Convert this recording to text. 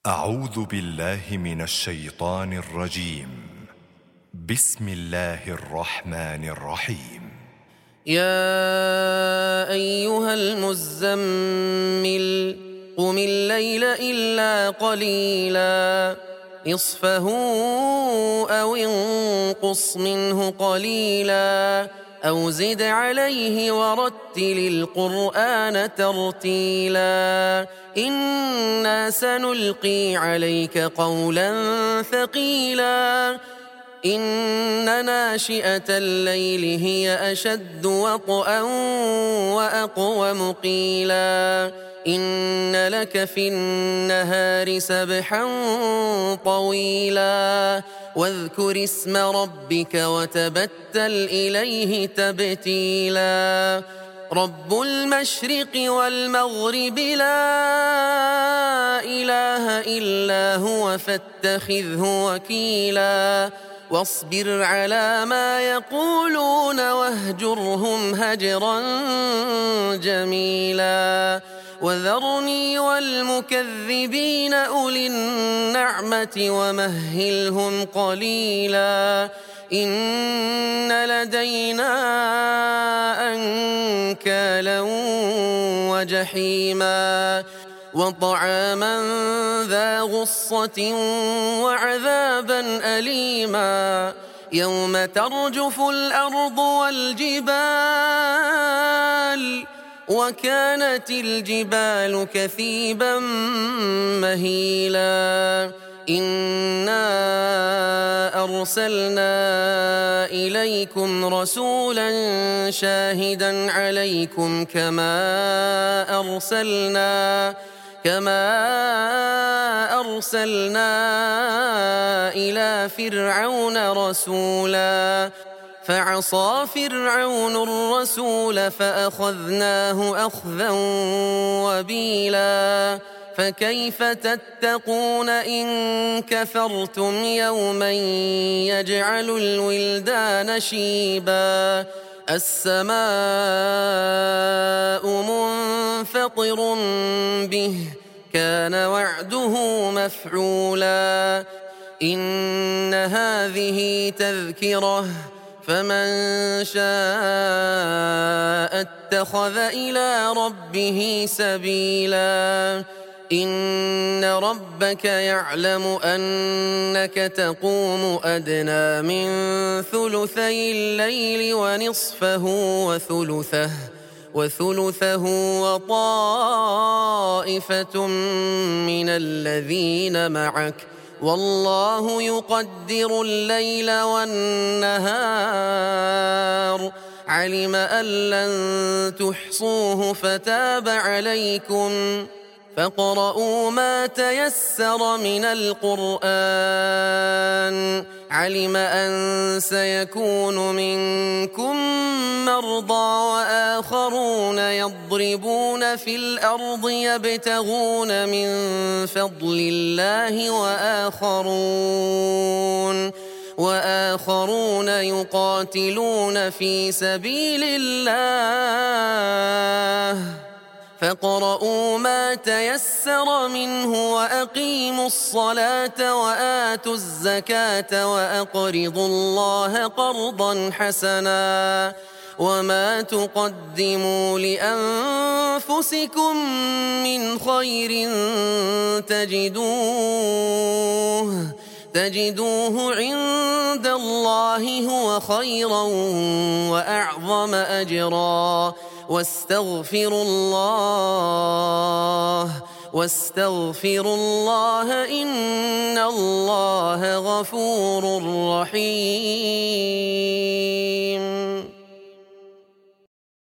أعوذ بالله من الشيطان الرجيم. بسم الله الرحمن الرحيم. يا أيها المزمل قم الليل إلا قليلا نصفه أو انقص منه قليلا أو زد عليه ورتل القرآن ترتيلا إنا سنلقي عليك قولا ثقيلا إن ناشئة الليل هي أشد وطئا وأقوم قيلا إن لك في النهار سبحا طويلا واذكر اسم ربك وتبتل إليه تبتيلا رب المشرق والمغرب لا إله إلا هو فاتخذه وكيلا واصبر على ما يقولون واهجرهم هجرا جميلا وذرني والمكذبين أولي النعمة ومهلهم قليلا إن لدينا أنكالا وجحيما وطعاما ذا غصة وعذابا أليما يوم ترجف الأرض والجبال وكانت الجبال كثيبا مهيلا إنا أرسلنا إليكم رسولا شاهدا عليكم كما أرسلنا إلى فرعون رسولا فعصى فرعون الرسول فأخذناه أخذا وبيلا فكيف تتقون إن كفرتم يوما يجعل الولدان شيبا السماء منفطر به كان وعده مفعولا إن هذه تذكرة فمن شاء اتخذ إلى ربه سبيلا إن ربك يعلم أنك تقوم أدنى من ثلثي الليل ونصفه وثلثه وطائفة من الذين معك والله يقدر الليل والنهار علم أن لن تحصوه فتاب عليكم فاقرؤوا ما تيسر من القرآن علم أن سيكون منكم مرضى وآخرون يضربون في الأرض يبتغون من فضل الله وآخرون يقاتلون في سبيل الله فاقرؤوا ما تيسر منه وأقيموا الصلاة وآتوا الزكاة وأقرضوا الله قرضا حسنا وما تقدموا لأنفسكم من خير تجدوه عند الله هو خيرا وأعظم أجرا واستغفروا الله إن الله غفور رحيم.